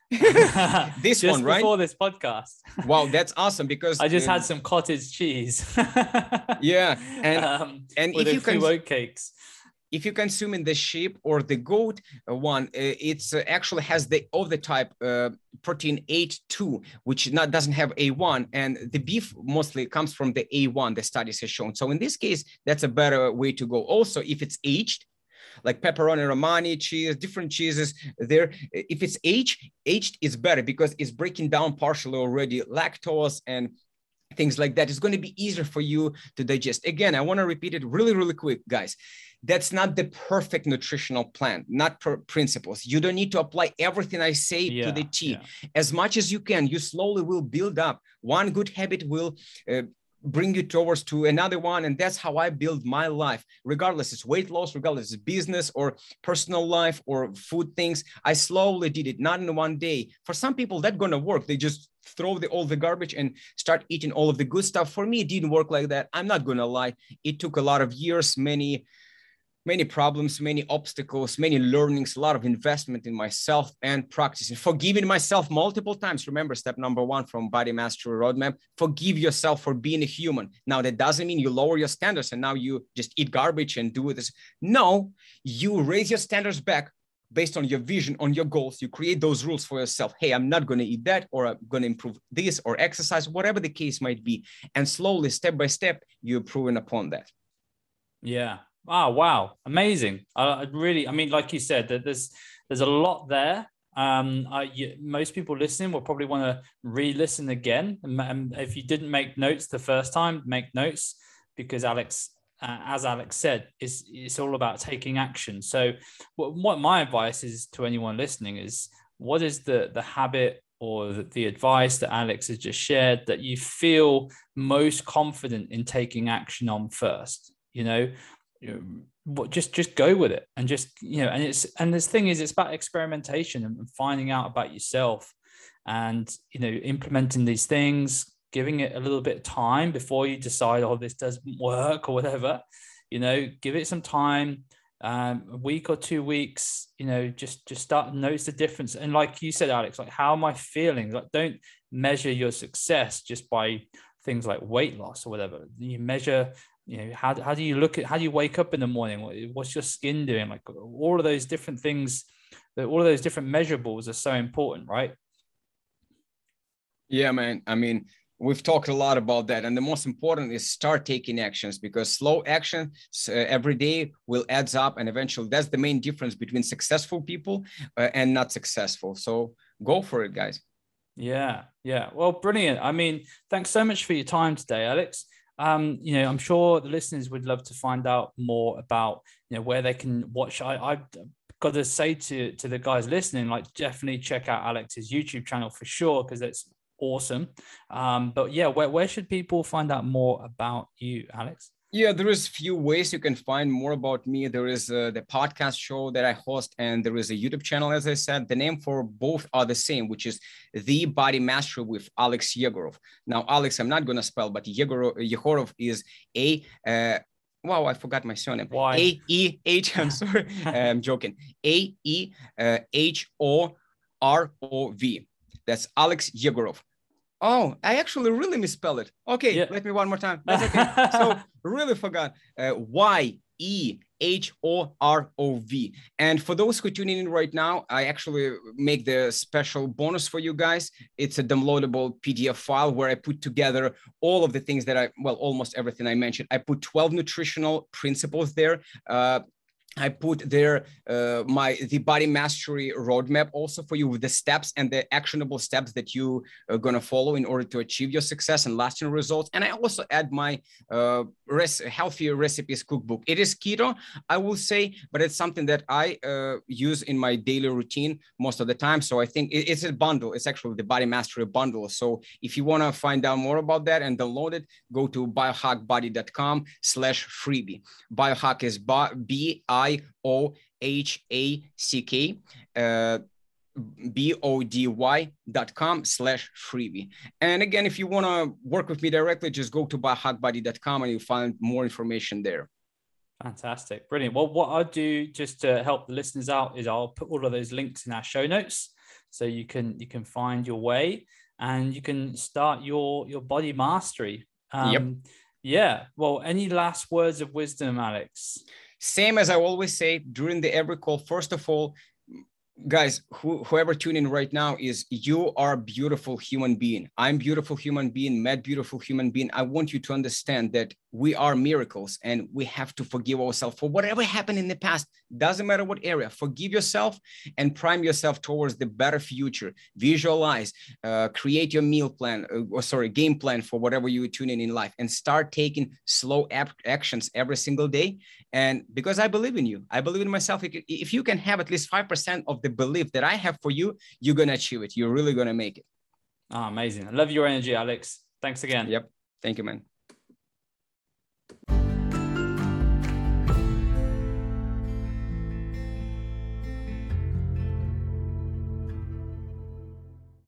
this just one, right? Before this podcast. Wow, that's awesome because I just had some cottage cheese. Yeah, and with if a you few oatcakes. If you consume in the sheep or the goat one, it's actually has the type protein A2, which doesn't have A1, and the beef mostly comes from the A1. The studies have shown. So in this case, that's a better way to go. Also, if it's aged, like pepperoni romani cheese, different cheeses there, if it's aged is better because it's breaking down partially already lactose and things like that. It's going to be easier for you to digest. Again, I want to repeat it really quick, guys. That's not the perfect nutritional plan, not principles. You don't need to apply everything I say to the T. Yeah. As much as you can, you slowly will build up. One good habit will bring you towards to another one. And that's how I build my life, regardless it's weight loss, regardless it's business or personal life or food things. I slowly did it, not in one day. For some people, that's going to work. They just throw all the garbage and start eating all of the good stuff. For me, it didn't work like that. I'm not going to lie. It took a lot of years, many problems, many obstacles, many learnings, a lot of investment in myself and practicing, forgiving myself multiple times. Remember, step number 1 from Body Mastery Roadmap, forgive yourself for being a human. Now, that doesn't mean you lower your standards and now you just eat garbage and do this. No, you raise your standards back based on your vision, on your goals. You create those rules for yourself. Hey, I'm not going to eat that, or I'm going to improve this or exercise, whatever the case might be. And slowly, step by step, you're improving upon that. Yeah. Oh, wow. Amazing. I mean, like you said, that there's a lot there. Most people listening will probably want to re-listen again. And if you didn't make notes the first time, make notes, because Alex, as Alex said, it's all about taking action. So what my advice is to anyone listening is, what is the habit or the advice that Alex has just shared that you feel most confident in taking action on first? Just go with it, and and this thing is, it's about experimentation and finding out about yourself, and implementing these things, giving it a little bit of time before you decide, oh, this doesn't work or whatever. Give it some time, a week or 2 weeks. Just start to notice the difference. And like you said, Alex, like, how am I feeling? Like, don't measure your success just by things like weight loss or whatever. You measure, how do you look at, how do you wake up in the morning? What's your skin doing? Like, all of those different things, all of those different measurables are so important, right? Yeah, man. I mean, we've talked a lot about that. And the most important is start taking actions, because slow action every day will adds up. And eventually that's the main difference between successful people and not successful. So go for it, guys. Yeah. Well, brilliant. I mean, thanks so much for your time today, Alex. I'm sure the listeners would love to find out more about, where they can watch. I've got to say to the guys listening, like definitely check out Alex's YouTube channel for sure, because it's awesome. But yeah, where should people find out more about you, Alex? Yeah, there is few ways you can find more about me. There is the podcast show that I host, and there is a YouTube channel, as I said. The name for both are the same, which is The Body Mastery with Alex Yegorov. Now, Alex, I'm not going to spell, but Yegorov is wow, I forgot my surname. Why? A-E-H, I'm sorry, I'm joking. A-E-H-O-R-O-V. That's Alex Yegorov. Oh, I actually really misspelled it. Okay, yeah. Let me one more time. That's okay. So really forgot. Y-E-H-O-R-O-V. And for those who are tuning in right now, I actually make the special bonus for you guys. It's a downloadable PDF file where I put together all of the things that almost everything I mentioned. I put 12 nutritional principles there. I put there the body mastery roadmap also for you with the steps and the actionable steps that you are going to follow in order to achieve your success and lasting results. And I also add my healthy recipes cookbook. It is keto, I will say, but it's something that I use in my daily routine most of the time. So I think it's a bundle. It's actually the body mastery bundle. So if you want to find out more about that and download it, go to biohackbody.com/freebie. Biohack is BIOHACK, BODY.com/freebie. And again, if you want to work with me directly, just go to biohackbody.com and you'll find more information there. Fantastic. Brilliant. Well, what I'll do just to help the listeners out is I'll put all of those links in our show notes so you can find your way and you can start your body mastery. Yep. Yeah. Well, any last words of wisdom, Alex? Same as I always say during every call. First of all, guys, whoever tuning in right now, is you are a beautiful human being. I'm beautiful human being, Matt, beautiful human being. I want you to understand that we are miracles and we have to forgive ourselves for whatever happened in the past. Doesn't matter what area. Forgive yourself and prime yourself towards the better future. Visualize, create your game plan for whatever you tune in life, and start taking slow actions every single day. And because I believe in you, I believe in myself. If you can have at least 5% of the belief that I have for you, you're going to achieve it. You're really going to make it. Oh, amazing. I love your energy, Alex. Thanks again. Yep. Thank you, man.